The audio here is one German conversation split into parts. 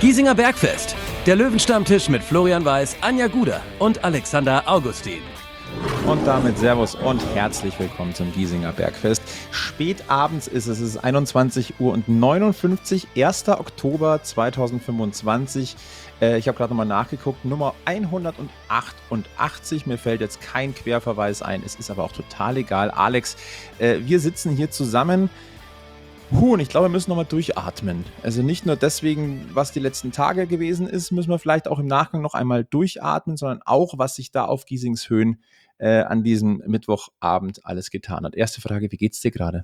Giesinger Bergfest. Der Löwenstammtisch mit Florian Weiß, Anja Guder und Alexander Augustin. Und damit Servus und herzlich willkommen zum Giesinger Bergfest. Spät abends ist es ist 21:59 Uhr, 1. Oktober 2025. Ich habe gerade nochmal nachgeguckt, Nummer 188. Mir fällt jetzt kein Querverweis ein, es ist aber auch total egal. Alex, wir sitzen hier zusammen. Und ich glaube, wir müssen nochmal durchatmen. Also nicht nur deswegen, was die letzten Tage gewesen ist, müssen wir vielleicht auch im Nachgang noch einmal durchatmen, sondern auch, was sich da auf Giesingshöhen an diesem Mittwochabend alles getan hat. Erste Frage, wie geht's dir gerade?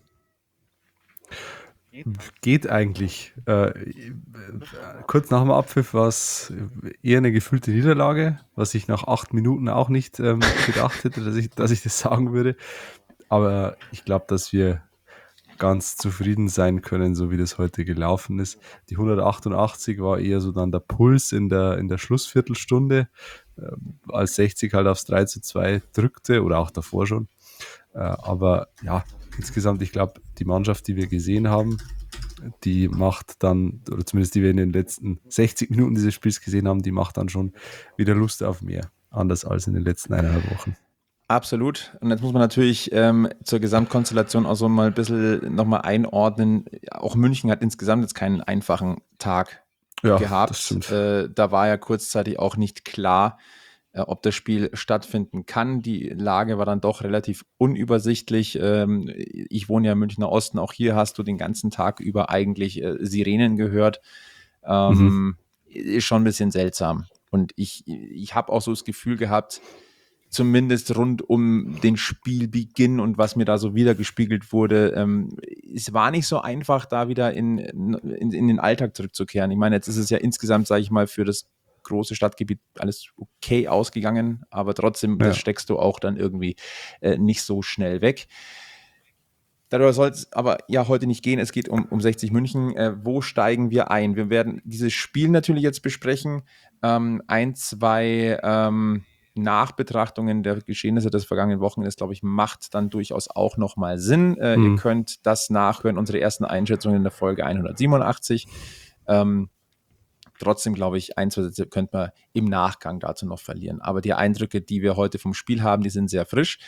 Geht eigentlich. Kurz nach dem Abpfiff war es eher eine gefühlte Niederlage, was ich nach 8 Minuten auch nicht gedacht hätte, dass ich das sagen würde. Aber ich glaube, dass wir ganz zufrieden sein können, so wie das heute gelaufen ist. Die 188 war eher so dann der Puls in der Schlussviertelstunde, als 60 halt aufs 3:2 drückte oder auch davor schon. Aber ja, insgesamt, ich glaube, die Mannschaft, die wir gesehen haben, die macht dann, oder zumindest die wir in den letzten 60 Minuten dieses Spiels gesehen haben, die macht dann schon wieder Lust auf mehr. Anders als in den letzten 1,5 Wochen. Absolut. Und jetzt muss man natürlich zur Gesamtkonstellation auch so mal ein bisschen nochmal einordnen. Auch München hat insgesamt jetzt keinen einfachen Tag gehabt. Das stimmt. Da war ja kurzzeitig auch nicht klar, ob das Spiel stattfinden kann. Die Lage war dann doch relativ unübersichtlich. Ich wohne ja im Münchner Osten. Auch hier hast du den ganzen Tag über eigentlich Sirenen gehört. Ist schon ein bisschen seltsam. Und ich habe auch so das Gefühl gehabt, zumindest rund um den Spielbeginn und was mir da so wiedergespiegelt wurde, es war nicht so einfach, da wieder in den Alltag zurückzukehren. Ich meine, jetzt ist es ja insgesamt, sage ich mal, für das große Stadtgebiet alles okay ausgegangen, aber trotzdem, das steckst du auch dann irgendwie nicht so schnell weg. Darüber soll es aber ja heute nicht gehen. Es geht um 60 München. Wo steigen wir ein? Wir werden dieses Spiel natürlich jetzt besprechen. Zwei Nachbetrachtungen der Geschehnisse des vergangenen Wochenendes, glaube ich, macht dann durchaus auch nochmal Sinn. Ihr könnt das nachhören, unsere ersten Einschätzungen in der Folge 187. Trotzdem, glaube ich, 2 Sätze könnte man im Nachgang dazu noch verlieren. Aber die Eindrücke, die wir heute vom Spiel haben, die sind sehr frisch.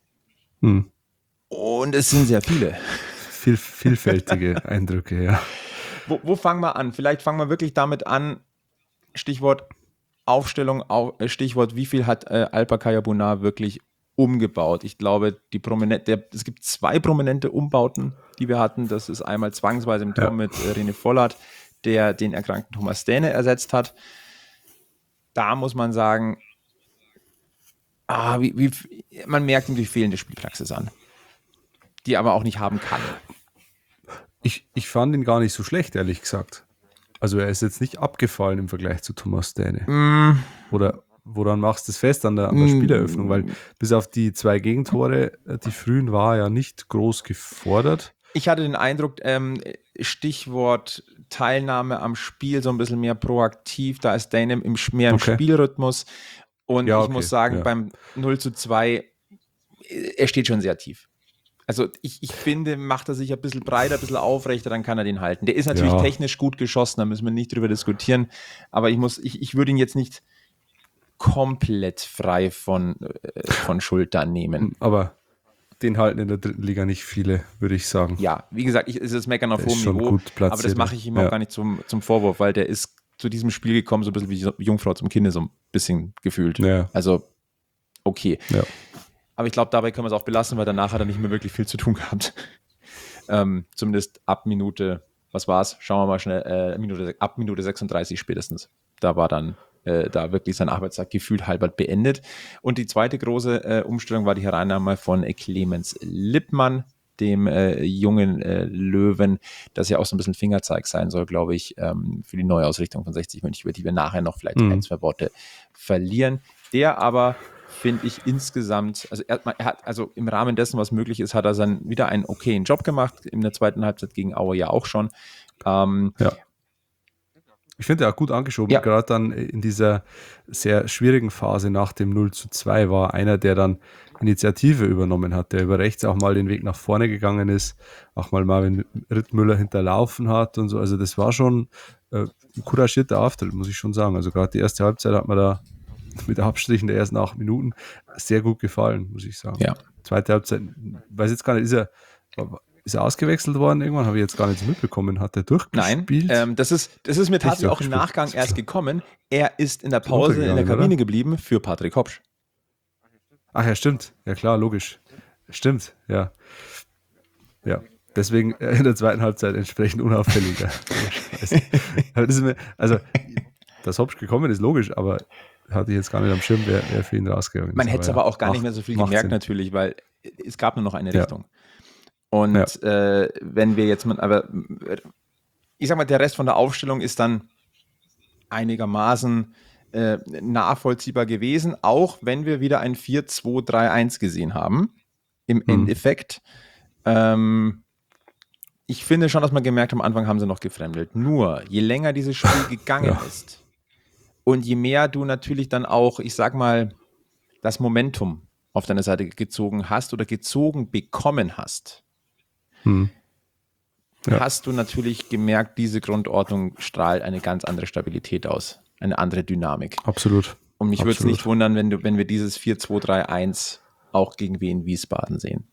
Und es sind sehr viele. Vielfältige Eindrücke, ja. Wo fangen wir an? Vielleicht fangen wir wirklich damit an, Stichwort Aufstellung, Stichwort, wie viel hat Alper Kaya-Buna wirklich umgebaut? Ich glaube, es gibt 2 prominente Umbauten, die wir hatten. Das ist einmal zwangsweise im Tor mit René Vollert, der den erkrankten Thomas Däne ersetzt hat. Da muss man sagen, man merkt ihm die fehlende Spielpraxis an, die aber auch nicht haben kann. Ich fand ihn gar nicht so schlecht, ehrlich gesagt. Also er ist jetzt nicht abgefallen im Vergleich zu Thomas Däne. Oder woran machst du es fest an der Spieleröffnung? Weil bis auf die 2 Gegentore, die frühen, war er ja nicht groß gefordert. Ich hatte den Eindruck, Stichwort Teilnahme am Spiel, so ein bisschen mehr proaktiv, da ist Däne mehr im Spielrhythmus. Und ich muss sagen, beim 0:2, er steht schon sehr tief. Also ich finde, macht er sich ein bisschen breiter, ein bisschen aufrechter, dann kann er den halten. Der ist natürlich technisch gut geschossen, da müssen wir nicht drüber diskutieren. Aber ich würde ihn jetzt nicht komplett frei von Schultern nehmen. Aber den halten in der 3. Liga nicht viele, würde ich sagen. Ja, wie gesagt, es ist Meckern auf hohem Niveau, gut platziert, aber das mache ich ihm auch gar nicht zum Vorwurf, weil der ist zu diesem Spiel gekommen, so ein bisschen wie Jungfrau zum Kinde, so ein bisschen gefühlt. Ja. Also, okay. Ja. Aber ich glaube, dabei können wir es auch belassen, weil danach hat er nicht mehr wirklich viel zu tun gehabt. Zumindest ab Minute, was war es? Schauen wir mal schnell, ab Minute 36 spätestens. Da war dann da wirklich sein Arbeitstag gefühlt halber beendet. Und die zweite große Umstellung war die Hereinnahme von Clemens Lippmann, dem jungen Löwen, das ja auch so ein bisschen Fingerzeig sein soll, glaube ich, für die Neuausrichtung von 60 München, über die wir nachher noch vielleicht 1-2 Worte verlieren. Der aber, finde ich, insgesamt, also er hat also im Rahmen dessen, was möglich ist, hat er dann wieder einen okayen Job gemacht, in der zweiten Halbzeit gegen Aue ja auch schon. Ich finde, er hat gut angeschoben. Ja. Gerade dann in dieser sehr schwierigen Phase nach dem 0:2 war einer, der dann Initiative übernommen hat, der über rechts auch mal den Weg nach vorne gegangen ist, auch mal Marvin Rittmüller hinterlaufen hat und so. Also das war schon ein couragierter Auftritt, muss ich schon sagen. Also gerade die erste Halbzeit hat mir da mit Abstrichen der ersten 8 Minuten sehr gut gefallen, muss ich sagen. Ja. Zweite Halbzeit, weiß jetzt gar nicht, ist er ausgewechselt worden irgendwann? Habe ich jetzt gar nicht so mitbekommen. Hat er durchgespielt? Nein, das ist mir tatsächlich auch im durchgespielt. Nachgang erst gekommen. Er ist in der Ist Pause in der runtergegangen, Kabine oder? geblieben für Patrick Hopsch. Ach ja, stimmt. Ja klar, logisch. Stimmt, ja. Ja, deswegen in der zweiten Halbzeit entsprechend unauffälliger. Aber das ist mir, also, dass Hopsch gekommen ist, logisch, aber hatte ich jetzt gar nicht am Schirm, wer für ihn rausgegangen ist. Man hätte es aber auch gar nicht mehr so viel gemerkt Sinn. natürlich, weil es gab nur noch eine Ja. Richtung. Und wenn wir jetzt mal, aber ich sag mal, der Rest von der Aufstellung ist dann einigermaßen nachvollziehbar gewesen, auch wenn wir wieder ein 4-2-3-1 gesehen haben. Im Endeffekt. Ich finde schon, dass man gemerkt hat, am Anfang haben sie noch gefremdelt. Nur, je länger dieses Spiel gegangen ist und je mehr du natürlich dann auch, ich sag mal, das Momentum auf deine Seite gezogen hast oder gezogen bekommen hast, hast du natürlich gemerkt, diese Grundordnung strahlt eine ganz andere Stabilität aus, eine andere Dynamik. Absolut. Und mich würde es nicht wundern, wenn wir dieses 4-2-3-1 auch gegen Wien Wiesbaden sehen.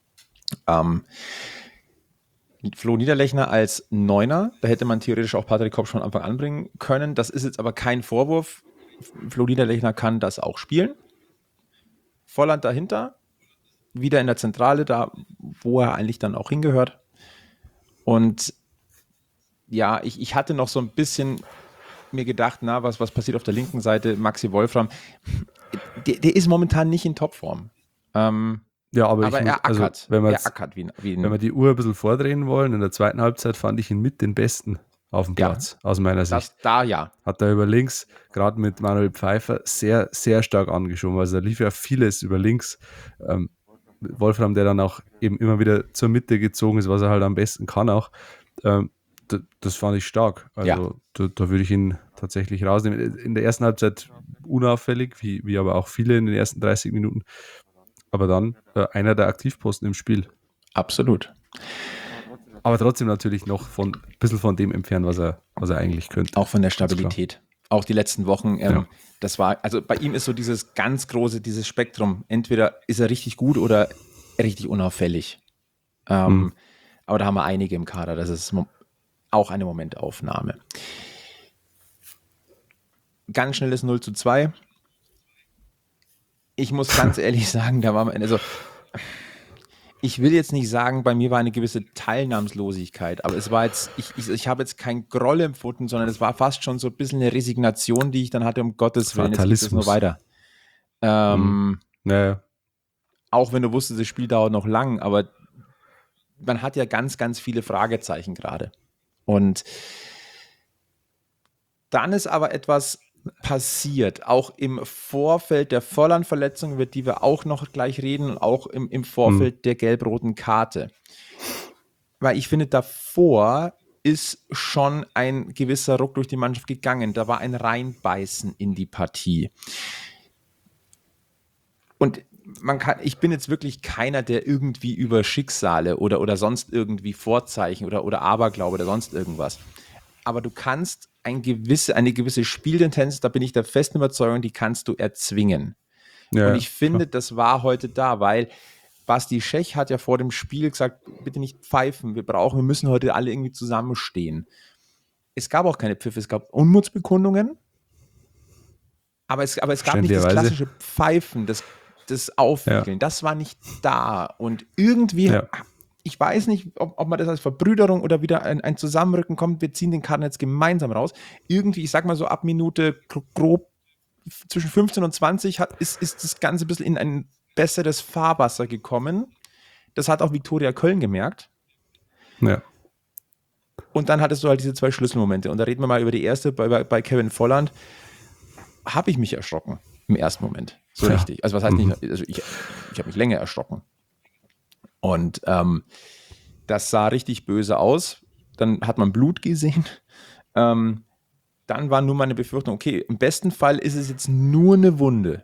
Flo Niederlechner als Neuner, da hätte man theoretisch auch Patrick Hopsch von Anfang an bringen können. Das ist jetzt aber kein Vorwurf. Flo Niederlechner kann das auch spielen. Volland dahinter, wieder in der Zentrale, da wo er eigentlich dann auch hingehört. Und ja, ich hatte noch so ein bisschen mir gedacht, na, was passiert auf der linken Seite? Maxi Wolfram, der ist momentan nicht in Topform. Ja, aber er ackert. Also, wenn wir wenn wir die Uhr ein bisschen vordrehen wollen, in der zweiten Halbzeit fand ich ihn mit den Besten auf dem Platz, aus meiner Sicht. Hat er über links, gerade mit Manuel Pfeiffer, sehr, sehr stark angeschoben. Also da lief ja vieles über links. Wolfram, der dann auch eben immer wieder zur Mitte gezogen ist, was er halt am besten kann auch. Das fand ich stark. Also da würde ich ihn tatsächlich rausnehmen. In der ersten Halbzeit unauffällig, wie aber auch viele in den ersten 30 Minuten. Aber dann einer der Aktivposten im Spiel. Absolut. Aber trotzdem natürlich noch ein bisschen von dem entfernt, was er eigentlich könnte. Auch von der Stabilität. Auch die letzten Wochen, das war, also bei ihm ist so dieses ganz große, dieses Spektrum. Entweder ist er richtig gut oder richtig unauffällig. Aber da haben wir einige im Kader. Das ist auch eine Momentaufnahme. Ganz schnelles 0:2. Ich muss ganz ehrlich sagen, da war also ich will jetzt nicht sagen, bei mir war eine gewisse Teilnahmslosigkeit, aber es war jetzt, ich habe jetzt kein Groll empfunden, sondern es war fast schon so ein bisschen eine Resignation, die ich dann hatte, um Gottes Willen, jetzt geht es nur weiter. Auch wenn du wusstest, das Spiel dauert noch lang, aber man hat ja ganz, ganz viele Fragezeichen gerade. Und dann ist aber etwas passiert, auch im Vorfeld der Volland-Verletzung, über die wir auch noch gleich reden, und auch im Vorfeld der gelb-roten Karte. Weil ich finde, davor ist schon ein gewisser Ruck durch die Mannschaft gegangen. Da war ein Reinbeißen in die Partie. Und ich bin jetzt wirklich keiner, der irgendwie über Schicksale oder sonst irgendwie Vorzeichen oder Aberglaube oder sonst irgendwas. Aber du kannst eine gewisse Spieltendenz, da bin ich der festen Überzeugung, die kannst du erzwingen. Ja, und ich finde, das war heute da, weil Basti Schech hat ja vor dem Spiel gesagt, bitte nicht pfeifen, wir müssen heute alle irgendwie zusammenstehen. Es gab auch keine Pfiffe, es gab Unmutsbekundungen, aber es gab nicht das klassische Pfeifen, das Aufwickeln, das war nicht da. Und irgendwie, ich weiß nicht, ob man das als Verbrüderung oder wieder ein Zusammenrücken kommt, wir ziehen den Karten jetzt gemeinsam raus. Irgendwie, ich sag mal so ab Minute grob zwischen 15 und 20 ist das Ganze ein bisschen in ein besseres Fahrwasser gekommen. Das hat auch Viktoria Köln gemerkt. Ja. Und dann hattest du halt diese 2 Schlüsselmomente. Und da reden wir mal über die erste bei Kevin Volland. Habe ich mich erschrocken im ersten Moment. So richtig. Also was heißt nicht, also ich habe mich länger erschrocken. Und das sah richtig böse aus. Dann hat man Blut gesehen. dann war nur meine Befürchtung, okay, im besten Fall ist es jetzt nur eine Wunde.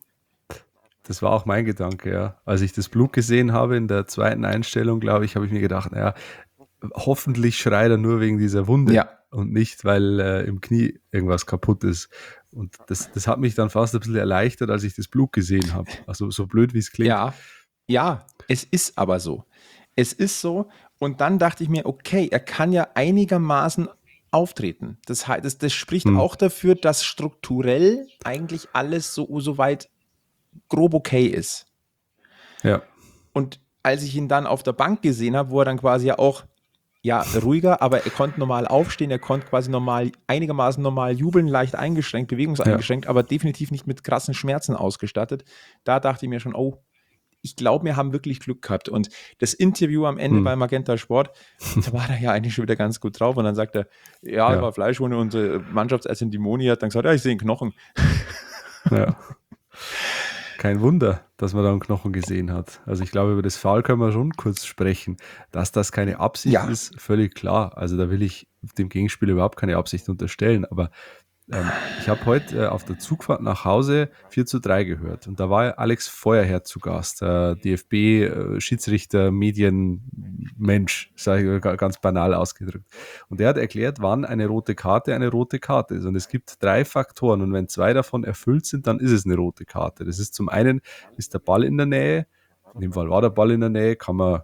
Das war auch mein Gedanke, ja. Als ich das Blut gesehen habe in der zweiten Einstellung, glaube ich, habe ich mir gedacht, naja, hoffentlich schreit er nur wegen dieser Wunde Ja. und nicht, weil im Knie irgendwas kaputt ist. Und das hat mich dann fast ein bisschen erleichtert, als ich das Blut gesehen habe. Also so blöd, wie es klingt. Ja, es ist aber so. Es ist so. Und dann dachte ich mir, okay, er kann ja einigermaßen auftreten. Das spricht auch dafür, dass strukturell eigentlich alles so weit grob okay ist. Ja. Und als ich ihn dann auf der Bank gesehen habe, wo er dann quasi ja auch ruhiger, aber er konnte normal aufstehen, er konnte quasi einigermaßen normal jubeln, leicht eingeschränkt, bewegungseingeschränkt, aber definitiv nicht mit krassen Schmerzen ausgestattet. Da dachte ich mir schon, oh, ich glaube, wir haben wirklich Glück gehabt. Und das Interview am Ende bei Magenta Sport, da war er ja eigentlich schon wieder ganz gut drauf. Und dann sagt er, ja. War Fleischwunde. Unsere Mannschaftsärztin Dimoni hat dann gesagt, ja, ich sehe einen Knochen. Ja. Kein Wunder, dass man da einen Knochen gesehen hat. Also ich glaube, über das Foul können wir schon kurz sprechen. Dass das keine Absicht ist, völlig klar. Also da will ich dem Gegenspieler überhaupt keine Absicht unterstellen. Aber ich habe heute auf der Zugfahrt nach Hause 4:3 gehört. Und da war Alex Feuerherr zu Gast, DFB-Schiedsrichter, Medienmensch, sage ich ganz banal ausgedrückt. Und der hat erklärt, wann eine rote Karte ist. Und es gibt 3 Faktoren. Und wenn 2 davon erfüllt sind, dann ist es eine rote Karte. Das ist zum einen, ist der Ball in der Nähe. In dem Fall war der Ball in der Nähe, kann man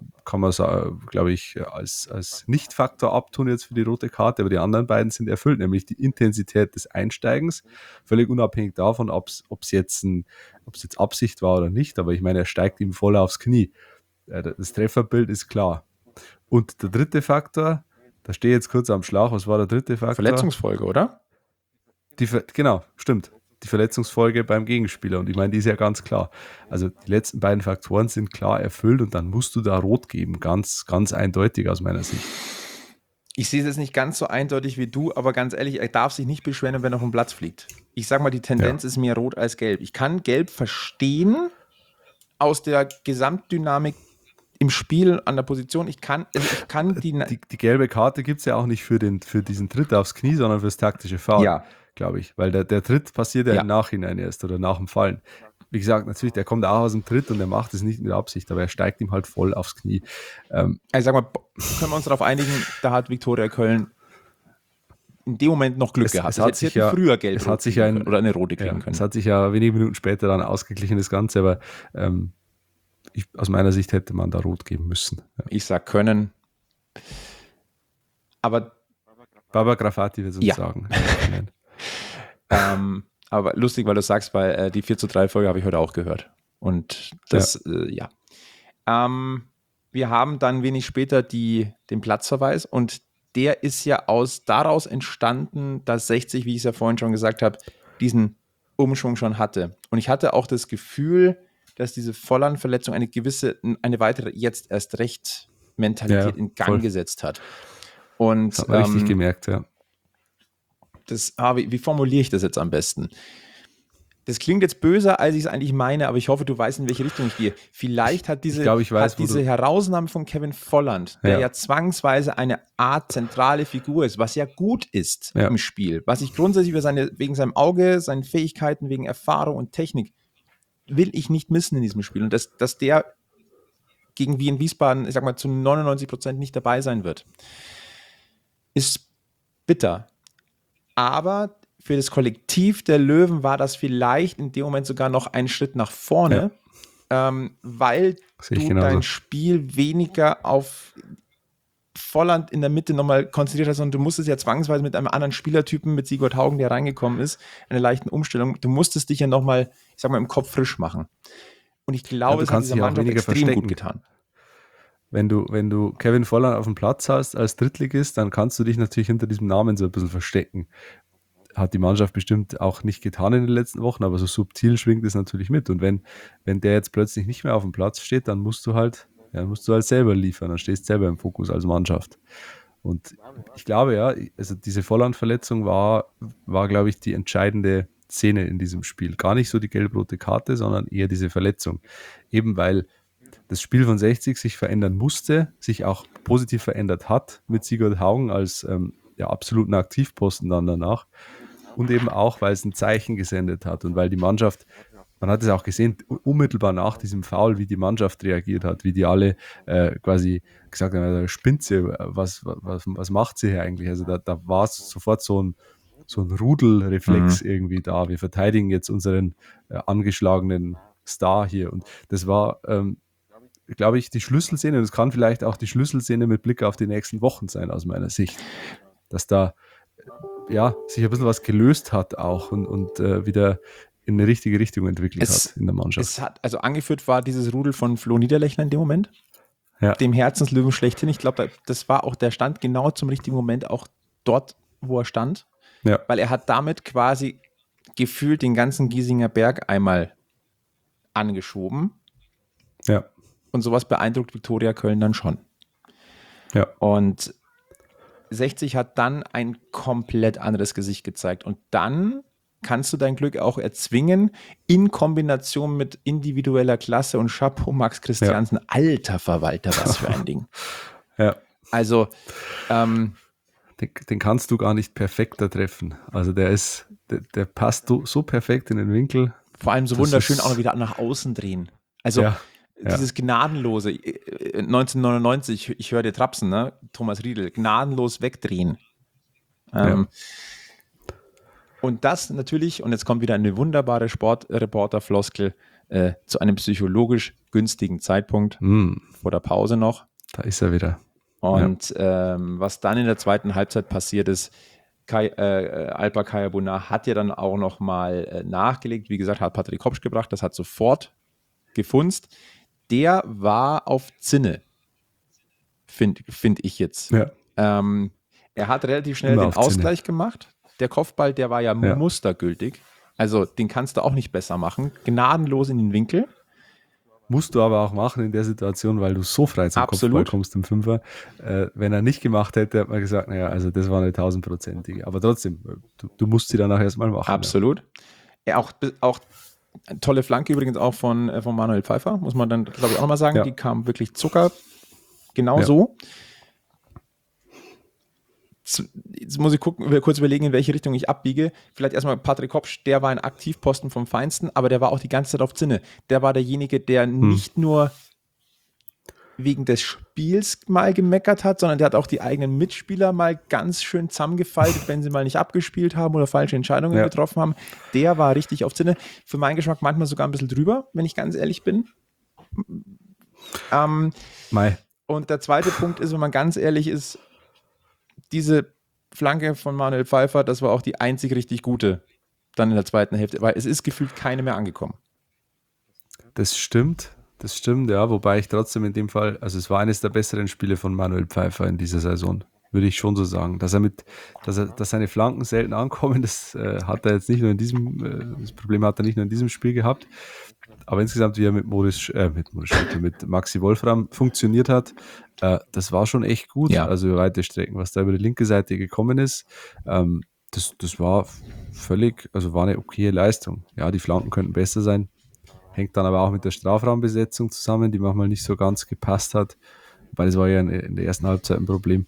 glaube ich, als Nicht-Faktor abtun jetzt für die rote Karte, aber die anderen beiden sind erfüllt, nämlich die Intensität des Einsteigens, völlig unabhängig davon, ob es jetzt Absicht war oder nicht, aber ich meine, er steigt ihm voll aufs Knie. Das Trefferbild ist klar. Und der dritte Faktor, da stehe ich jetzt kurz am Schlauch, was war der dritte Faktor? Verletzungsfolge, oder? Genau, stimmt. Die Verletzungsfolge beim Gegenspieler. Und ich meine, die ist ja ganz klar. Also die letzten beiden Faktoren sind klar erfüllt und dann musst du da rot geben. Ganz, ganz eindeutig aus meiner Sicht. Ich sehe es jetzt nicht ganz so eindeutig wie du, aber ganz ehrlich, er darf sich nicht beschweren, wenn er vom Platz fliegt. Ich sage mal, die Tendenz ist mehr rot als gelb. Ich kann gelb verstehen aus der Gesamtdynamik im Spiel an der Position. Ich kann die gelbe Karte gibt es ja auch nicht für diesen Tritt aufs Knie, sondern fürs taktische Foul, glaube ich. Weil der Tritt passiert ja im Nachhinein erst oder nach dem Fallen. Wie gesagt, natürlich, der kommt auch aus dem Tritt und er macht es nicht mit Absicht, aber er steigt ihm halt voll aufs Knie. Ich sag mal, können wir uns darauf einigen, da hat Viktoria Köln in dem Moment noch Glück gehabt. Es hat sich ja früher gelb oder eine rote kriegen können. Es hat sich ja wenige Minuten später dann ausgeglichen, das Ganze, aber aus meiner Sicht hätte man da rot geben müssen. Ja. Ich sag können. Aber Baba Grafati wird es uns sagen. Aber lustig, weil du sagst, weil die 4:3-Folge habe ich heute auch gehört. Und das, wir haben dann wenig später den Platzverweis und der ist ja daraus entstanden, dass 60, wie ich es ja vorhin schon gesagt habe, diesen Umschwung schon hatte. Und ich hatte auch das Gefühl, dass diese Volland-Verletzung eine weitere jetzt erst recht Mentalität in Gang gesetzt hat. Und das hat man richtig gemerkt, ja. Wie formuliere ich das jetzt am besten? Das klingt jetzt böser, als ich es eigentlich meine, aber ich hoffe, du weißt, in welche Richtung ich gehe. Vielleicht hat diese Herausnahme von Kevin Volland, der ja zwangsweise eine Art zentrale Figur ist, was ja gut ist im Spiel, was ich grundsätzlich wegen seinem Auge, seinen Fähigkeiten, wegen Erfahrung und Technik will ich nicht missen in diesem Spiel. Und dass der gegen Wien Wiesbaden, ich sag mal, zu 99% nicht dabei sein wird, ist bitter. Aber für das Kollektiv der Löwen war das vielleicht in dem Moment sogar noch ein Schritt nach vorne, weil du dein Spiel weniger auf Volland in der Mitte nochmal konzentriert hast, sondern du musstest ja zwangsweise mit einem anderen Spielertypen, mit Sigurd Haugen, der reingekommen ist, eine leichte Umstellung, du musstest dich ja nochmal, ich sag mal, im Kopf frisch machen. Und ich glaube, es hat dieser Mannschaft extrem gut getan. Wenn du Kevin Volland auf dem Platz hast als Drittligist, dann kannst du dich natürlich hinter diesem Namen so ein bisschen verstecken. Hat die Mannschaft bestimmt auch nicht getan in den letzten Wochen, aber so subtil schwingt es natürlich mit. Und wenn der jetzt plötzlich nicht mehr auf dem Platz steht, dann musst du halt selber liefern, dann stehst du selber im Fokus als Mannschaft. Und ich glaube, also diese Volland-Verletzung war, glaube ich, die entscheidende Szene in diesem Spiel. Gar nicht so die gelb-rote Karte, sondern eher diese Verletzung. Eben weil das Spiel von 60 sich verändern musste, sich auch positiv verändert hat mit Sigurd Haugen als absoluten Aktivposten dann danach. Und eben auch, weil es ein Zeichen gesendet hat und weil die Mannschaft, man hat es auch gesehen, unmittelbar nach diesem Foul, wie die Mannschaft reagiert hat, wie die alle quasi gesagt haben, spinnt sie, was macht sie hier eigentlich? Also da war sofort so ein Rudelreflex irgendwie da. Wir verteidigen jetzt unseren angeschlagenen Star hier. Und das war, glaube ich, die Schlüsselszene. Und es kann vielleicht auch die Schlüsselszene mit Blick auf die nächsten Wochen sein, aus meiner Sicht. Dass da sich ein bisschen was gelöst hat auch und wieder in eine richtige Richtung entwickelt hat in der Mannschaft. Also angeführt war dieses Rudel von Flo Niederlechner in dem Moment. Ja. Dem Herzenslöwen schlechthin. Ich glaube, das war auch, der stand genau zum richtigen Moment auch dort, wo er stand. Ja. Weil er hat damit quasi gefühlt den ganzen Giesinger Berg einmal angeschoben. Ja. Und sowas beeindruckt Viktoria Köln dann schon. Ja. Und 60 hat dann ein komplett anderes Gesicht gezeigt. Und dann kannst du dein Glück auch erzwingen, in Kombination mit individueller Klasse und Chapeau Max Christiansen. Ja. Alter Verwalter, was für ein Ding. Ja. Also, den kannst du gar nicht perfekter treffen. Also der passt so perfekt in den Winkel. Vor allem so wunderschön auch wieder nach außen drehen. Also dieses gnadenlose, 1999, ich höre dir trapsen, ne? Thomas Riedl, gnadenlos wegdrehen. Und das natürlich, und jetzt kommt wieder eine wunderbare Sportreporter-Floskel, zu einem psychologisch günstigen Zeitpunkt, vor der Pause noch. Da ist er wieder. Und was dann in der zweiten Halbzeit passiert ist, Alper Kayabuna hat ja dann auch noch mal nachgelegt. Wie gesagt, hat Patrick Kopsch gebracht, das hat sofort gefunzt. Der war auf Zinne, finde ich jetzt. Ja. Er hat relativ schnell den Ausgleich gemacht. Der Kopfball, der war ja mustergültig. Also den kannst du auch nicht besser machen. Gnadenlos in den Winkel. Musst du aber auch machen in der Situation, weil du so frei zum Kopfball kommst im Fünfer. Wenn er nicht gemacht hätte, hat man gesagt, naja, also das war eine 1000-prozentige. Aber trotzdem, du musst sie danach erstmal machen. Absolut. Ja. Auch tolle Flanke übrigens auch von Manuel Pfeiffer, muss man dann, glaube ich, auch nochmal sagen. Ja. Die kam wirklich Zucker. Genau so. Jetzt muss ich kurz überlegen, in welche Richtung ich abbiege. Vielleicht erstmal Patrick Kopsch, der war ein Aktivposten vom Feinsten, aber der war auch die ganze Zeit auf Zinne. Der war derjenige, der nicht nur wegen des Spiels mal gemeckert hat, sondern der hat auch die eigenen Mitspieler mal ganz schön zusammengefaltet, wenn sie mal nicht abgespielt haben oder falsche Entscheidungen getroffen haben. Der war richtig auf Zinne. Für meinen Geschmack manchmal sogar ein bisschen drüber, wenn ich ganz ehrlich bin. Und der zweite Punkt ist, wenn man ganz ehrlich ist, diese Flanke von Manuel Pfeiffer, das war auch die einzig richtig gute dann in der zweiten Hälfte, weil es ist gefühlt keine mehr angekommen. Das stimmt, ja, wobei ich trotzdem in dem Fall, also es war eines der besseren Spiele von Manuel Pfeiffer in dieser Saison, würde ich schon so sagen. Dass seine Flanken selten ankommen, das hat er jetzt nicht nur in diesem, das Problem hat er nicht nur in diesem Spiel gehabt, aber insgesamt, wie er mit Maxi Wolfram funktioniert hat, das war schon echt gut. Ja. Also über weite Strecken, was da über die linke Seite gekommen ist, das war war eine okaye Leistung. Ja, die Flanken könnten besser sein. Hängt dann aber auch mit der Strafraumbesetzung zusammen, die manchmal nicht so ganz gepasst hat. Weil das war ja in der ersten Halbzeit ein Problem.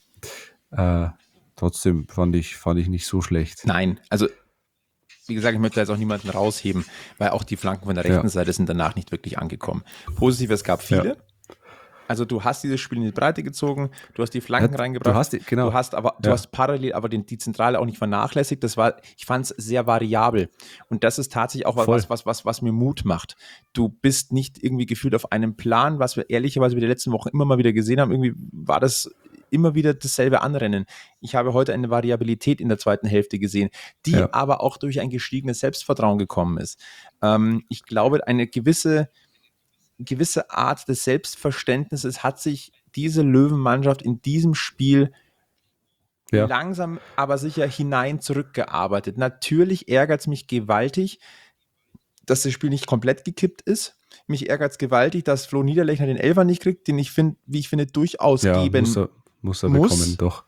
Trotzdem fand ich nicht so schlecht. Nein, also wie gesagt, ich möchte jetzt auch niemanden rausheben, weil auch die Flanken von der rechten Seite sind danach nicht wirklich angekommen. Positiv, es gab viele. Ja. Also du hast dieses Spiel in die Breite gezogen, du hast die Flanken reingebracht, du hast parallel aber die Zentrale auch nicht vernachlässigt. Ich fand es sehr variabel. Und das ist tatsächlich auch was mir Mut macht. Du bist nicht irgendwie gefühlt auf einem Plan, was wir ehrlicherweise die letzten Wochen immer mal wieder gesehen haben. Irgendwie war das immer wieder dasselbe Anrennen. Ich habe heute eine Variabilität in der zweiten Hälfte gesehen, die aber auch durch ein gestiegenes Selbstvertrauen gekommen ist. Ich glaube, eine gewisse Art des Selbstverständnisses hat sich diese Löwenmannschaft in diesem Spiel langsam, aber sicher hinein zurückgearbeitet. Natürlich ärgert es mich gewaltig, dass das Spiel nicht komplett gekippt ist. Mich ärgert es gewaltig, dass Flo Niederlechner den Elfer nicht kriegt, den ich finde, durchaus geben muss. Bekommen, doch.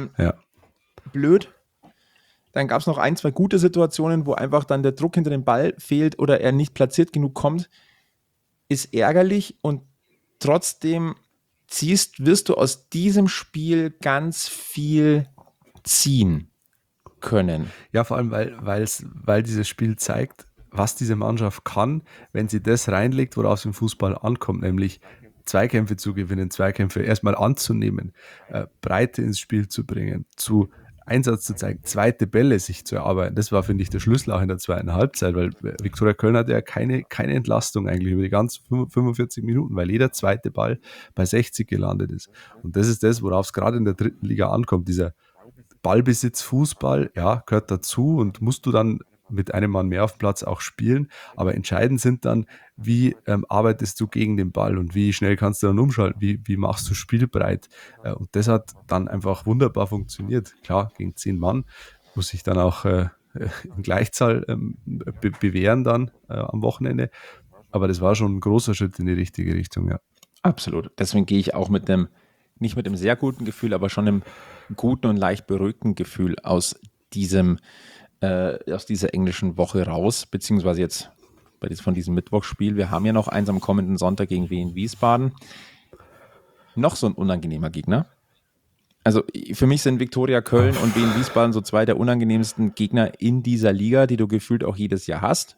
Blöd. Dann gab es noch 1-2 gute Situationen, wo einfach dann der Druck hinter dem Ball fehlt oder er nicht platziert genug kommt. Ist ärgerlich und trotzdem wirst du aus diesem Spiel ganz viel ziehen können. Ja, vor allem, weil dieses Spiel zeigt, was diese Mannschaft kann, wenn sie das reinlegt, worauf es im Fußball ankommt, nämlich Zweikämpfe zu gewinnen, Zweikämpfe erstmal anzunehmen, Breite ins Spiel zu bringen, zu Einsatz zu zeigen, zweite Bälle sich zu erarbeiten. Das war, finde ich, der Schlüssel auch in der zweiten Halbzeit, weil Viktoria Köln hatte ja keine Entlastung eigentlich über die ganzen 45 Minuten, weil jeder zweite Ball bei 60 gelandet ist. Und das ist das, worauf es gerade in der dritten Liga ankommt, dieser Ballbesitz, Fußball, ja, gehört dazu und musst du dann mit einem Mann mehr auf dem Platz auch spielen. Aber entscheidend sind dann, wie arbeitest du gegen den Ball und wie schnell kannst du dann umschalten, wie machst du spielbreit. Und das hat dann einfach wunderbar funktioniert. Klar, gegen 10 Mann muss ich dann auch in Gleichzahl bewähren dann am Wochenende. Aber das war schon ein großer Schritt in die richtige Richtung, ja. Absolut. Deswegen gehe ich auch nicht mit einem sehr guten Gefühl, aber schon einem guten und leicht beruhigten Gefühl aus dieser englischen Woche raus, beziehungsweise jetzt von diesem Mittwochsspiel. Wir haben ja noch eins am kommenden Sonntag gegen Wien Wiesbaden. Noch so ein unangenehmer Gegner. Also für mich sind Viktoria Köln und Wien Wiesbaden so zwei der unangenehmsten Gegner in dieser Liga, die du gefühlt auch jedes Jahr hast.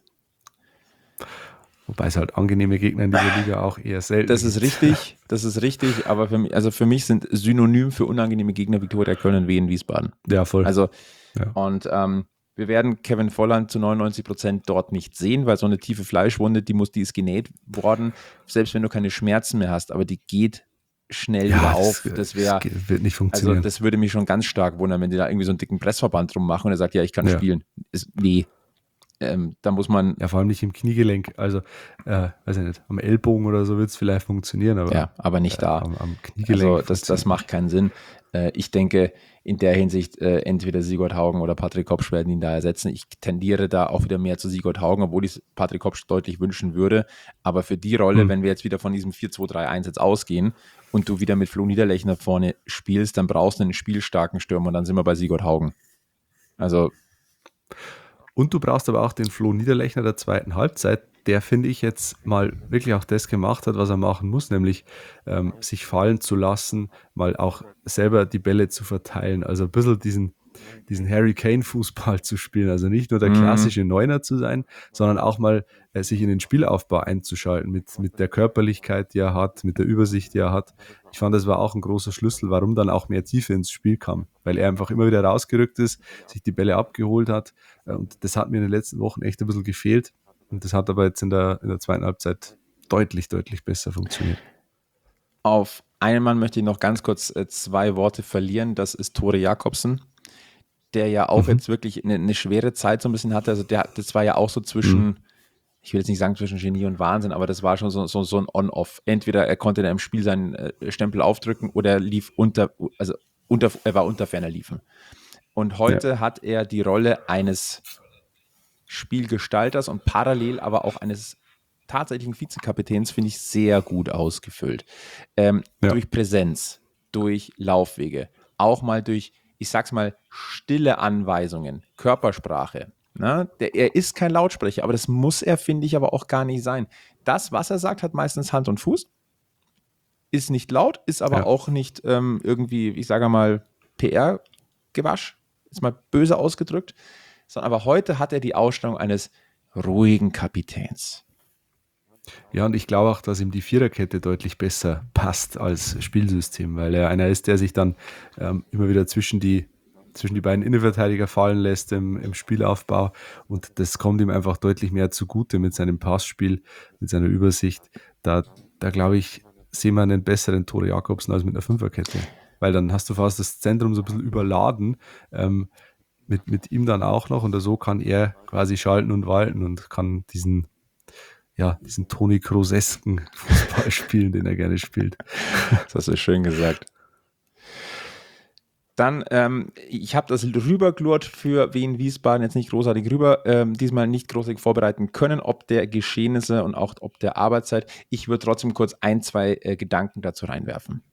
Wobei es halt angenehme Gegner in dieser Liga auch eher selten Das ist richtig, aber für mich sind synonym für unangenehme Gegner Viktoria Köln und Wien Wiesbaden. Ja, voll. Also, ja. Und wir werden Kevin Volland zu 99% dort nicht sehen, weil so eine tiefe Fleischwunde, die ist genäht worden, selbst wenn du keine Schmerzen mehr hast, aber die geht schnell wieder auf. Das wird nicht funktionieren. Also das würde mich schon ganz stark wundern, wenn die da irgendwie so einen dicken Pressverband drum machen und er sagt, ja, ich kann spielen. Nee. Da muss man. Ja, vor allem nicht im Kniegelenk. Also, weiß ich nicht, am Ellbogen oder so wird es vielleicht funktionieren, aber nicht da. Am Kniegelenk. Also, das macht keinen Sinn. Ich denke, in der Hinsicht, entweder Sigurd Haugen oder Patrick Kopsch werden ihn da ersetzen. Ich tendiere da auch wieder mehr zu Sigurd Haugen, obwohl ich es Patrick Kopsch deutlich wünschen würde. Aber für die Rolle, wenn wir jetzt wieder von diesem 4-2-3-1 jetzt ausgehen und du wieder mit Flo Niederlechner vorne spielst, dann brauchst du einen spielstarken Stürmer und dann sind wir bei Sigurd Haugen. Also. Und du brauchst aber auch den Flo Niederlechner der zweiten Halbzeit, der, finde ich, jetzt mal wirklich auch das gemacht hat, was er machen muss, nämlich sich fallen zu lassen, mal auch selber die Bälle zu verteilen, also ein bisschen diesen Harry Kane-Fußball zu spielen, also nicht nur der klassische Neuner zu sein, sondern auch mal sich in den Spielaufbau einzuschalten mit der Körperlichkeit, die er hat, mit der Übersicht, die er hat. Ich fand, das war auch ein großer Schlüssel, warum dann auch mehr Tiefe ins Spiel kam, weil er einfach immer wieder rausgerückt ist, sich die Bälle abgeholt hat und das hat mir in den letzten Wochen echt ein bisschen gefehlt und das hat aber jetzt in der zweiten Halbzeit deutlich, deutlich besser funktioniert. Auf einen Mann möchte ich noch ganz kurz 2 Worte verlieren, das ist Tore Jakobsen, der ja auch jetzt wirklich eine schwere Zeit so ein bisschen hatte. Also das war ja auch so zwischen, ich will jetzt nicht sagen zwischen Genie und Wahnsinn, aber das war schon so ein On-Off. Entweder er konnte da im Spiel seinen Stempel aufdrücken oder er war unter ferner Liefen. Und heute hat er die Rolle eines Spielgestalters und parallel aber auch eines tatsächlichen Vizekapitäns, finde ich, sehr gut ausgefüllt. Durch Präsenz, durch Laufwege, auch mal durch, ich sag's mal, stille Anweisungen, Körpersprache. Ne? Er ist kein Lautsprecher, aber das muss er, finde ich, aber auch gar nicht sein. Das, was er sagt, hat meistens Hand und Fuß, ist nicht laut, ist aber auch nicht irgendwie, ich sage mal, PR-Gewasch, ist mal böse ausgedrückt, sondern aber heute hat er die Ausstrahlung eines ruhigen Kapitäns. Ja, und ich glaube auch, dass ihm die Viererkette deutlich besser passt als Spielsystem, weil er einer ist, der sich dann immer wieder zwischen die beiden Innenverteidiger fallen lässt im Spielaufbau und das kommt ihm einfach deutlich mehr zugute mit seinem Passspiel, mit seiner Übersicht. Da glaube ich, sehen wir einen besseren Tore Jakobsen als mit einer Fünferkette, weil dann hast du fast das Zentrum so ein bisschen überladen, mit ihm dann auch noch und so kann er quasi schalten und walten und kann diesen Toni Kroosesken Fußball spielen, den er gerne spielt. Das hast du schön gesagt. Dann, ich habe das rüberglurt für Wien Wiesbaden jetzt nicht großartig diesmal nicht großartig vorbereiten können, ob der Geschehnisse und auch ob der Arbeitszeit. Ich würde trotzdem kurz 1-2 Gedanken dazu reinwerfen.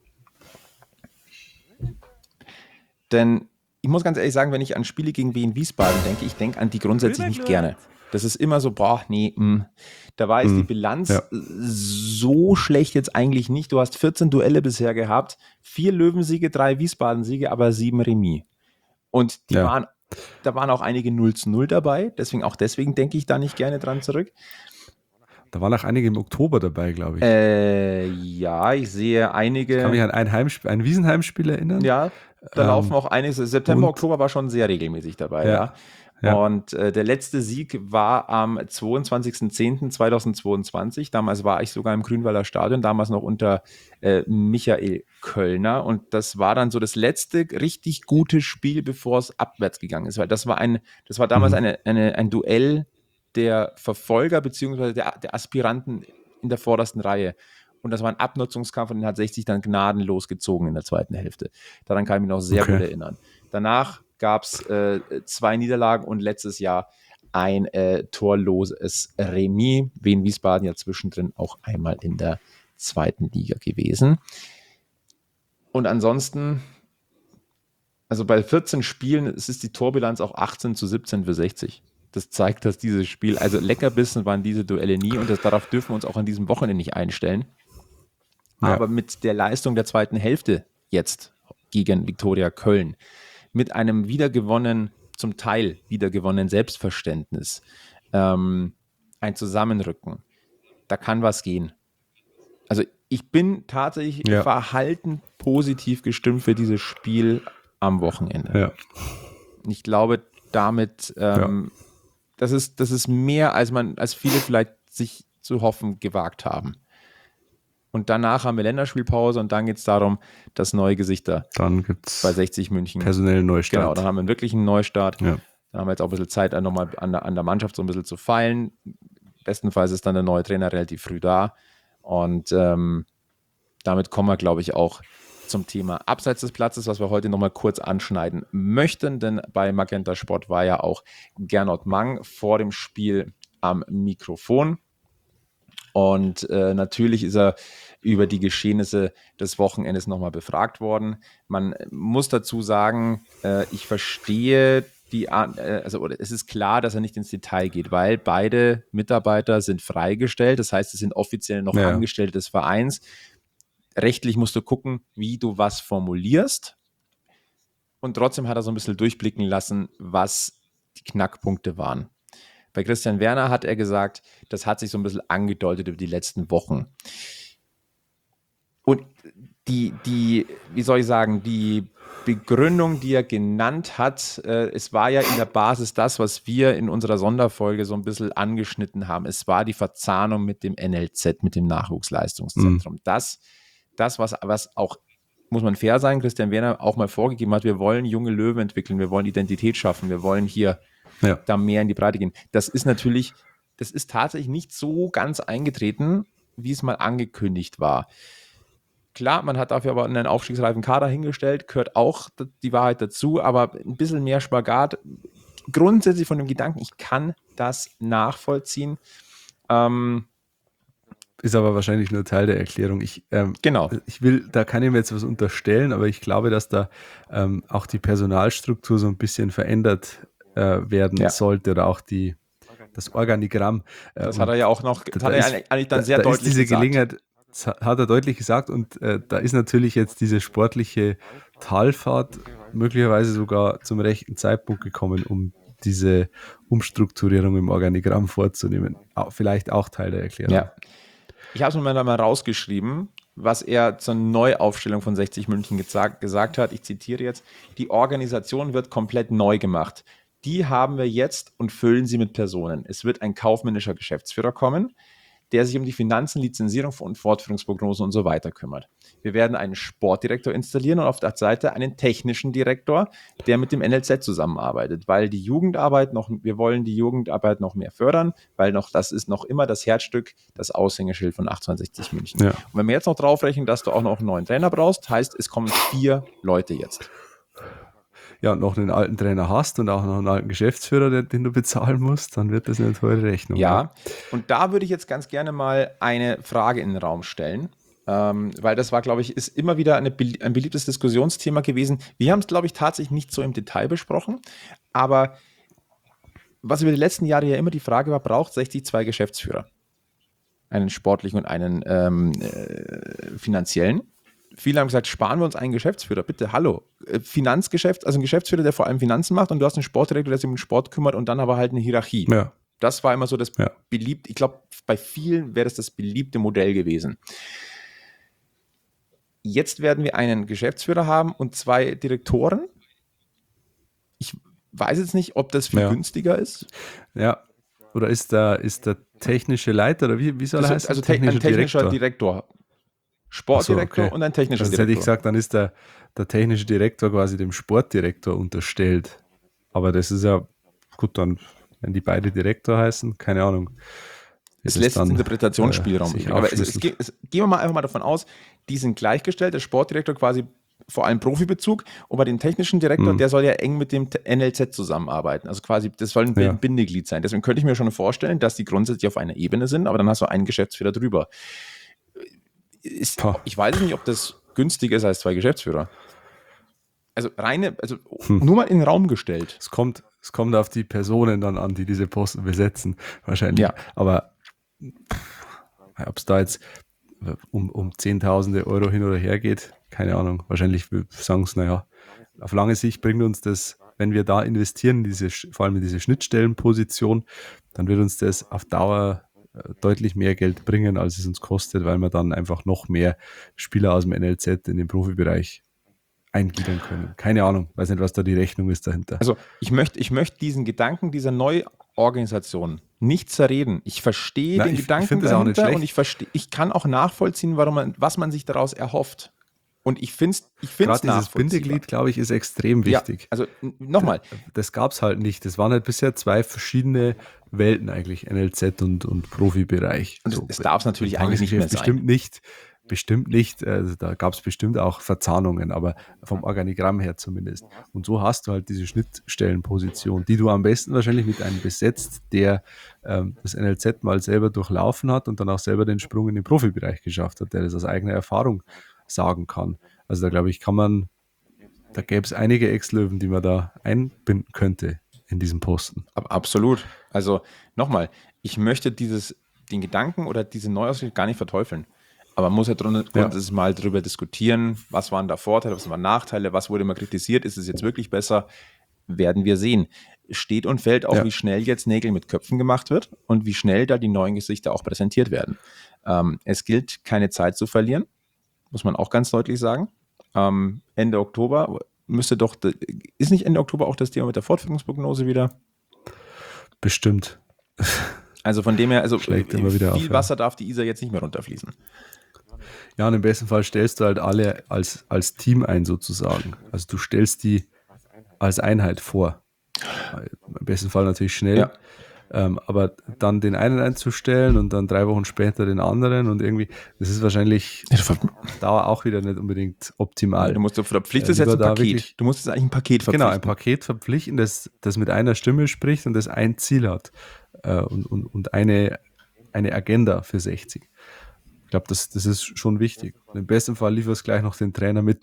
Denn ich muss ganz ehrlich sagen, wenn ich an Spiele gegen Wien Wiesbaden denke, ich denke an die grundsätzlich nicht gerne. Das ist immer so, da war jetzt die Bilanz so schlecht jetzt eigentlich nicht. Du hast 14 Duelle bisher gehabt, 4 Löwensiege, 3 Wiesbaden-Siege, aber 7 Remis. Und Ja. da waren auch einige 0-0 dabei, deswegen denke ich da nicht gerne dran zurück. Da waren auch einige im Oktober dabei, glaube ich. Ja, ich sehe Ich kann mich einige, an ein Wiesenheim-Spiel erinnern. ja, da laufen auch einige, September, und- Oktober war schon sehr regelmäßig dabei, ja. Ja. Und der letzte Sieg war am 22.10.2022. Damals war ich sogar im Grünwalder Stadion, damals noch unter Michael Kölner. Und das war dann so das letzte richtig gute Spiel, bevor es abwärts gegangen ist. Weil das war damals ein Duell der Verfolger beziehungsweise der Aspiranten in der vordersten Reihe. Und das war ein Abnutzungskampf und den hat 60 dann gnadenlos gezogen in der zweiten Hälfte. Daran kann ich mich noch sehr gut erinnern. Danach gab es 2 Niederlagen und letztes Jahr ein torloses Remis. Wien Wiesbaden ja zwischendrin auch einmal in der zweiten Liga gewesen. Und ansonsten, also bei 14 Spielen, es ist die Torbilanz auch 18-17 für 60. Das zeigt, dass dieses Spiel, also Leckerbissen waren diese Duelle nie und darauf dürfen wir uns auch an diesem Wochenende nicht einstellen. Ja. Aber mit der Leistung der zweiten Hälfte jetzt gegen Viktoria Köln, mit einem zum Teil wiedergewonnenen Selbstverständnis, ein Zusammenrücken, da kann was gehen. Also ich bin tatsächlich verhalten positiv gestimmt für dieses Spiel am Wochenende. Ja. Ich glaube, damit, das ist mehr, als viele vielleicht sich zu hoffen gewagt haben. Und danach haben wir Länderspielpause und dann geht es darum, dass neue Gesichter dann gibt's bei 60 München personellen Neustart. Genau, dann haben wir einen wirklichen Neustart. Ja. Dann haben wir jetzt auch ein bisschen Zeit, nochmal an der Mannschaft so ein bisschen zu feilen. Bestenfalls ist dann der neue Trainer relativ früh da. Und damit kommen wir, glaube ich, auch zum Thema Abseits des Platzes, was wir heute nochmal kurz anschneiden möchten. Denn bei Magenta Sport war ja auch Gernot Mang vor dem Spiel am Mikrofon. Und natürlich ist er über die Geschehnisse des Wochenendes nochmal befragt worden. Man muss dazu sagen, ich verstehe es ist klar, dass er nicht ins Detail geht, weil beide Mitarbeiter sind freigestellt. Das heißt, es sind offiziell noch Angestellte des Vereins. Rechtlich musst du gucken, wie du was formulierst. Und trotzdem hat er so ein bisschen durchblicken lassen, was die Knackpunkte waren. Bei Christian Werner hat er gesagt, das hat sich so ein bisschen angedeutet über die letzten Wochen. Und die Begründung, die er genannt hat, es war ja in der Basis das, was wir in unserer Sonderfolge so ein bisschen angeschnitten haben. Es war die Verzahnung mit dem NLZ, mit dem Nachwuchsleistungszentrum. Das, was auch, muss man fair sein, Christian Werner auch mal vorgegeben hat, wir wollen junge Löwen entwickeln, wir wollen Identität schaffen, wir wollen hier da mehr in die Breite gehen. Das ist tatsächlich nicht so ganz eingetreten, wie es mal angekündigt war. Klar, man hat dafür aber einen aufstiegsreifen Kader hingestellt, gehört auch die Wahrheit dazu, aber ein bisschen mehr Spagat. Grundsätzlich von dem Gedanken, ich kann das nachvollziehen. Ist aber wahrscheinlich nur Teil der Erklärung. Genau. Da kann ich mir jetzt was unterstellen, aber ich glaube, dass da auch die Personalstruktur so ein bisschen verändert werden sollte oder auch das Organigramm. Das hat er ja auch noch, eigentlich dann sehr deutlich diese gesagt. Gelegenheit, hat er deutlich gesagt und da ist natürlich jetzt diese sportliche Talfahrt möglicherweise sogar zum rechten Zeitpunkt gekommen, um diese Umstrukturierung im Organigramm vorzunehmen. Vielleicht auch Teil der Erklärung. Ja. Ich habe es mir mal rausgeschrieben, was er zur Neuaufstellung von 60 München gesagt hat. Ich zitiere jetzt: Die Organisation wird komplett neu gemacht. Die haben wir jetzt und füllen sie mit Personen. Es wird ein kaufmännischer Geschäftsführer kommen, der sich um die Finanzen, Lizenzierung und Fortführungsprognosen und so weiter kümmert. Wir werden einen Sportdirektor installieren und auf der Seite einen technischen Direktor, der mit dem NLZ zusammenarbeitet, weil wir wollen die Jugendarbeit noch mehr fördern, weil das ist noch immer das Herzstück, das Aushängeschild von 1860 München. Ja. Und wenn wir jetzt noch draufrechnen, dass du auch noch einen neuen Trainer brauchst, heißt, es kommen 4 Leute jetzt. Ja, und noch einen alten Trainer hast und auch noch einen alten Geschäftsführer, den du bezahlen musst, dann wird das eine teure Rechnung. Ja, und da würde ich jetzt ganz gerne mal eine Frage in den Raum stellen, weil das war, glaube ich, ist immer wieder ein beliebtes Diskussionsthema gewesen. Wir haben es, glaube ich, tatsächlich nicht so im Detail besprochen, aber was über die letzten Jahre ja immer die Frage war, braucht 60 2 Geschäftsführer? Einen sportlichen und einen finanziellen. viele haben gesagt, sparen wir uns einen Geschäftsführer, bitte, hallo. Finanzgeschäft, also ein Geschäftsführer, der vor allem Finanzen macht und du hast einen Sportdirektor, der sich um den Sport kümmert und dann aber halt eine Hierarchie. Ja. Das war immer so das Ja. beliebt, ich glaube, bei vielen wäre das beliebte Modell gewesen. Jetzt werden wir einen Geschäftsführer haben und 2 Direktoren. Ich weiß jetzt nicht, ob das viel günstiger ist. Ja. Oder ist der technische Leiter, oder wie soll er heißen? Also ein technischer Direktor. Sportdirektor okay. und ein technischer also Direktor. Hätte ich gesagt, dann ist der technische Direktor quasi dem Sportdirektor unterstellt. Aber das ist ja, gut, dann, wenn die beide Direktor heißen, keine Ahnung. Es lässt jetzt Interpretationsspielraum. Aber gehen wir mal einfach mal davon aus, die sind gleichgestellt, der Sportdirektor quasi vor allem Profibezug, und bei dem technischen Direktor, der soll ja eng mit dem NLZ zusammenarbeiten. Also quasi, das soll ein Bindeglied sein. Deswegen könnte ich mir schon vorstellen, dass die grundsätzlich auf einer Ebene sind, aber dann hast du einen Geschäftsführer drüber. Ich weiß nicht, ob das günstiger ist als 2 Geschäftsführer. Also nur mal in den Raum gestellt. Es kommt auf die Personen dann an, die diese Posten besetzen, wahrscheinlich. Ja. Aber ob es da jetzt um Zehntausende Euro hin oder her geht, keine Ahnung. Wahrscheinlich sagen es, naja, auf lange Sicht bringt uns das, wenn wir da investieren, vor allem in diese Schnittstellenposition, dann wird uns das auf Dauer deutlich mehr Geld bringen, als es uns kostet, weil wir dann einfach noch mehr Spieler aus dem NLZ in den Profibereich eingliedern können. Keine Ahnung, weiß nicht, was da die Rechnung ist dahinter. Also ich möchte diesen Gedanken dieser Neuorganisation nicht zerreden. Ich verstehe den Gedanken dahinter und ich kann auch nachvollziehen, was man sich daraus erhofft. Und ich finde es gerade dieses Bindeglied, glaube ich, ist extrem wichtig. Ja, also nochmal. Das gab es halt nicht. Das waren halt bisher 2 verschiedene Welten eigentlich, NLZ und Profibereich. Und das darf es natürlich eigentlich nicht mehr sein. Bestimmt nicht. Also da gab es bestimmt auch Verzahnungen, aber vom Organigramm her zumindest. Und so hast du halt diese Schnittstellenposition, die du am besten wahrscheinlich mit einem besetzt, der das NLZ mal selber durchlaufen hat und dann auch selber den Sprung in den Profibereich geschafft hat, der das aus eigener Erfahrung sagen kann. Also da glaube ich, da gäbe es einige Ex-Löwen, die man da einbinden könnte in diesem Posten. Absolut. Also nochmal, ich möchte den Gedanken oder diese Neuausrichtung gar nicht verteufeln. Aber man muss ja grundsätzlich mal darüber diskutieren, was waren da Vorteile, was waren Nachteile, was wurde mal kritisiert, ist es jetzt wirklich besser, werden wir sehen. Steht und fällt auch, wie schnell jetzt Nägel mit Köpfen gemacht wird und wie schnell da die neuen Gesichter auch präsentiert werden. Es gilt, keine Zeit zu verlieren, muss man auch ganz deutlich sagen. Ende Oktober ist nicht Ende Oktober auch das Thema mit der Fortführungsprognose wieder? Bestimmt. Also von dem her, viel Wasser darf die Isar jetzt nicht mehr runterfließen. Ja, und im besten Fall stellst du halt alle als Team ein sozusagen. Also du stellst die als Einheit vor. Im besten Fall natürlich schnell. Ja. Aber dann den einen einzustellen und dann 3 Wochen später den anderen und irgendwie, das ist wahrscheinlich Dauer auch wieder nicht unbedingt optimal. Du verpflichtest jetzt ein Paket. Du musst jetzt eigentlich ein Paket verpflichten. Genau, ein Paket verpflichten, das mit einer Stimme spricht und das ein Ziel hat und eine Agenda für 60. Ich glaube, das ist schon wichtig. Und im besten Fall lieferst gleich noch den Trainer mit,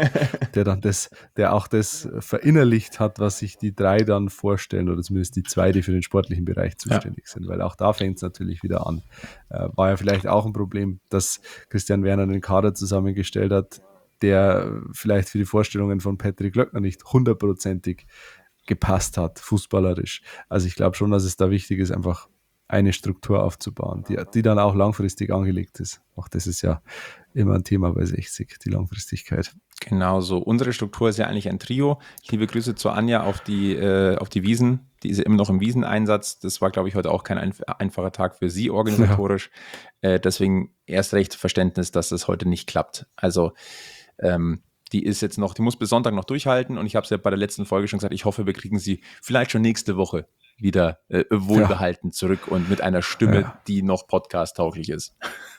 der auch das verinnerlicht hat, was sich die 3 dann vorstellen, oder zumindest die 2, die für den sportlichen Bereich zuständig sind, weil auch da fängt es natürlich wieder an. War ja vielleicht auch ein Problem, dass Christian Werner einen Kader zusammengestellt hat, der vielleicht für die Vorstellungen von Patrick Löckner nicht 100%ig gepasst hat, fußballerisch. Also ich glaube schon, dass es da wichtig ist, einfach eine Struktur aufzubauen, die dann auch langfristig angelegt ist. Auch das ist ja immer ein Thema bei 60, die Langfristigkeit. Genau so. Unsere Struktur ist ja eigentlich ein Trio. Liebe Grüße zu Anja auf die Wiesn. Die ist ja immer noch im Wieseneinsatz. Das war, glaube ich, heute auch kein einfacher Tag für sie organisatorisch. Ja. Deswegen erst recht Verständnis, dass das heute nicht klappt. Also die muss bis Sonntag noch durchhalten, und ich habe es ja bei der letzten Folge schon gesagt, ich hoffe, wir kriegen sie vielleicht schon nächste Woche wieder wohlbehalten zurück und mit einer Stimme, die noch podcast-tauglich ist.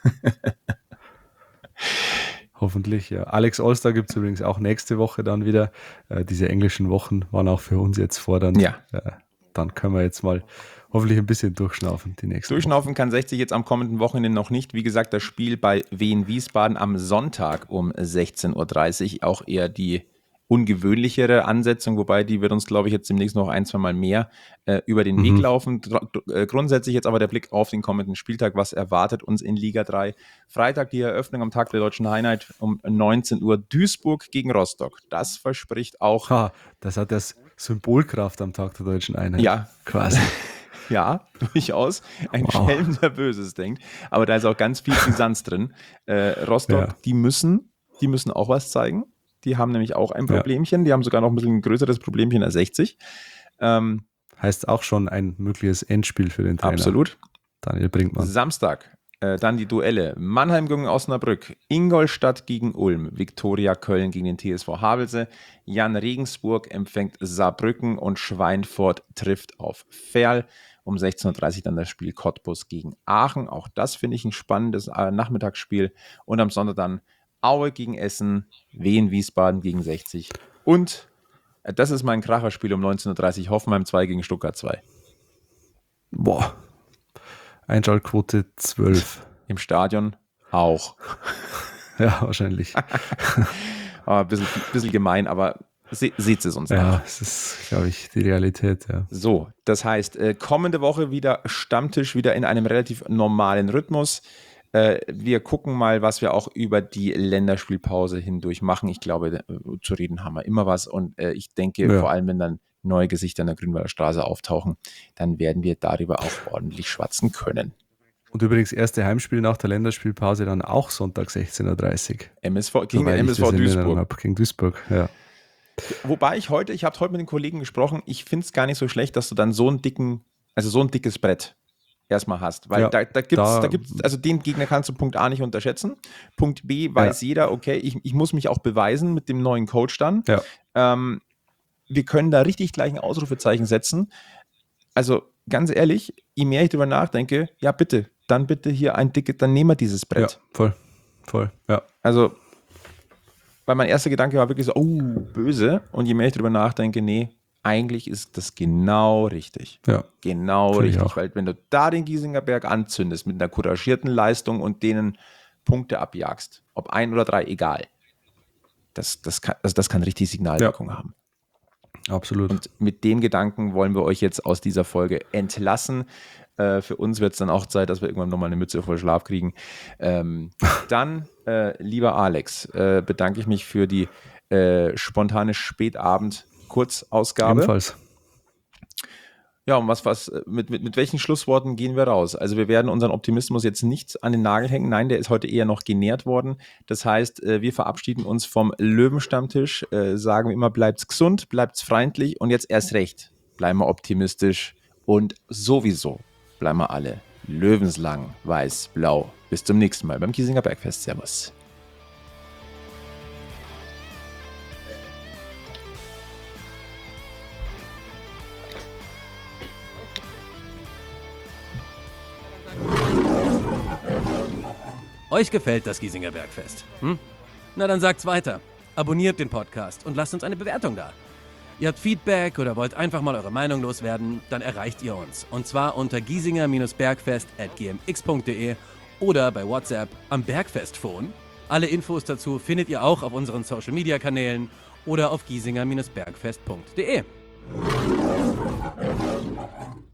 Hoffentlich, ja. Alex Allstar gibt es übrigens auch nächste Woche dann wieder. Diese englischen Wochen waren auch für uns jetzt fordernd. Ja. Dann können wir jetzt mal hoffentlich ein bisschen durchschnaufen die nächste Durchschnaufen kann 60 jetzt am kommenden Wochenende noch nicht. Wie gesagt, das Spiel bei Wien Wiesbaden am Sonntag um 16:30 Uhr. Auch eher die ungewöhnlichere Ansetzung, wobei die wird uns, glaube ich, jetzt demnächst noch 1-2 Mal mehr über den Weg laufen. Grundsätzlich jetzt aber der Blick auf den kommenden Spieltag. Was erwartet uns in Liga 3? Freitag die Eröffnung am Tag der Deutschen Einheit um 19 Uhr. Duisburg gegen Rostock. Das verspricht auch... Das hat das Symbolkraft am Tag der Deutschen Einheit. Ja, quasi. Ja, durchaus. Ein Schelm, der Böses denkt. Aber da ist auch ganz viel Brisanz drin. Rostock, die müssen auch was zeigen. Die haben nämlich auch ein Problemchen. Die haben sogar noch ein bisschen ein größeres Problemchen als 60. Heißt auch schon ein mögliches Endspiel für den Trainer. Absolut. Daniel Brinkmann. Samstag, dann die Duelle. Mannheim gegen Osnabrück, Ingolstadt gegen Ulm, Viktoria Köln gegen den TSV Havelse, Jan Regensburg empfängt Saarbrücken und Schweinfurt trifft auf Verl. Um 16:30 Uhr dann das Spiel Cottbus gegen Aachen. Auch das finde ich ein spannendes Nachmittagsspiel. Und am Sonntag dann Aue gegen Essen, Wien Wiesbaden gegen 60 und das ist mein Kracherspiel um 19:30 Uhr, Hoffenheim 2 gegen Stuttgart 2. Boah, Einschaltquote 12. Im Stadion auch. Ja, wahrscheinlich. Aber ein bisschen gemein, aber seht es uns nach. Ja, es ist, glaube ich, die Realität, ja. So, das heißt, kommende Woche wieder Stammtisch, wieder in einem relativ normalen Rhythmus. Wir gucken mal, was wir auch über die Länderspielpause hindurch machen. Ich glaube, zu reden haben wir immer was. Und ich denke, vor allem, wenn dann neue Gesichter an der Grünwalder Straße auftauchen, dann werden wir darüber auch ordentlich schwatzen können. Und übrigens, erste Heimspiel nach der Länderspielpause dann auch Sonntag 16:30 Uhr. MSV gegen MSV Duisburg. Gegen Duisburg, ja. Wobei ich habe heute mit den Kollegen gesprochen, ich finde es gar nicht so schlecht, dass du dann so ein dickes Brett erstmal hast, weil da gibt's, also den Gegner kannst du Punkt A nicht unterschätzen. Punkt B weiß jeder, okay, ich muss mich auch beweisen mit dem neuen Coach dann. Ja. Wir können da richtig gleich ein Ausrufezeichen setzen. Also ganz ehrlich, je mehr ich drüber nachdenke, ja bitte, dann bitte hier dann nehmen wir dieses Brett. Ja, voll, ja. Also, weil mein erster Gedanke war wirklich so, böse. Und je mehr ich drüber nachdenke, nee, eigentlich ist das genau richtig. Ja. Genau richtig. Weil wenn du da den Giesinger Berg anzündest mit einer couragierten Leistung und denen Punkte abjagst, ob 1 oder 3, egal. Das kann richtig Signalwirkung haben. Absolut. Und mit dem Gedanken wollen wir euch jetzt aus dieser Folge entlassen. Für uns wird es dann auch Zeit, dass wir irgendwann nochmal eine Mütze voll Schlaf kriegen. Dann, lieber Alex, bedanke ich mich für die spontane Spätabend-Kurzausgabe. Ebenfalls. Ja, und mit welchen Schlussworten gehen wir raus? Also wir werden unseren Optimismus jetzt nicht an den Nagel hängen. Nein, der ist heute eher noch genährt worden. Das heißt, wir verabschieden uns vom Löwenstammtisch, sagen wir immer, bleibt's gesund, bleibt's freundlich und jetzt erst recht, bleiben wir optimistisch und sowieso bleiben wir alle löwenslang, weiß, blau. Bis zum nächsten Mal beim Giesinger Bergfest. Servus. Euch gefällt das Giesinger Bergfest? Na dann sagt's weiter. Abonniert den Podcast und lasst uns eine Bewertung da. Ihr habt Feedback oder wollt einfach mal eure Meinung loswerden, dann erreicht ihr uns. Und zwar unter giesinger-bergfest@gmx.de oder bei WhatsApp am Bergfestphone. Alle Infos dazu findet ihr auch auf unseren Social-Media-Kanälen oder auf giesinger-bergfest.de.